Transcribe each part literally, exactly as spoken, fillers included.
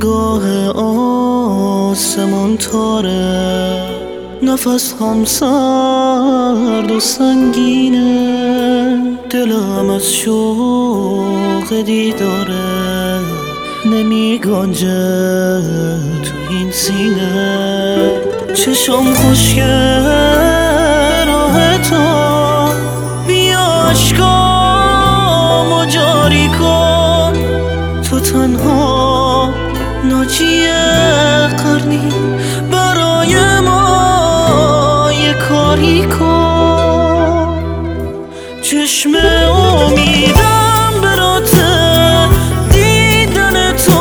نگاه آسمون تاره، نفس هم سرد و سنگینه، دلم از شوق دیداره نمی گنجه تو این سینه. چشم خوشگل راه تو، بیا عشقامو جاری کن، تو تنها ناجی قرنی، برای ما یه کاری کن. چشم امیدم براته، دیدن تو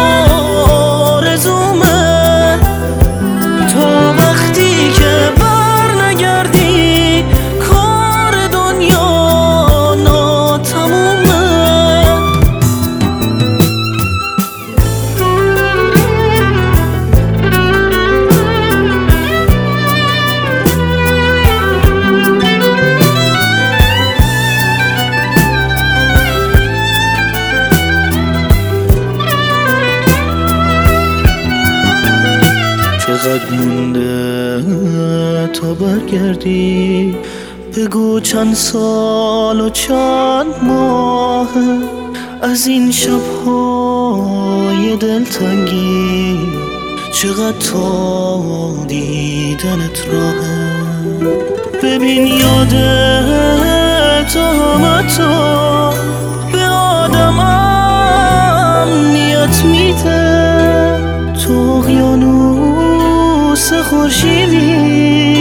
آرزومه، تا وقتی که بر نگردی کار دنیا ناتمومه. چقدر مونده تا برگردی، بگو چند سال و چند ماه از این شبهای دلتنگی، چقدر تا دیدنت راهه. ببین یادت همه تو به آدم امنیت میده، تو اقیانوس خورشیدی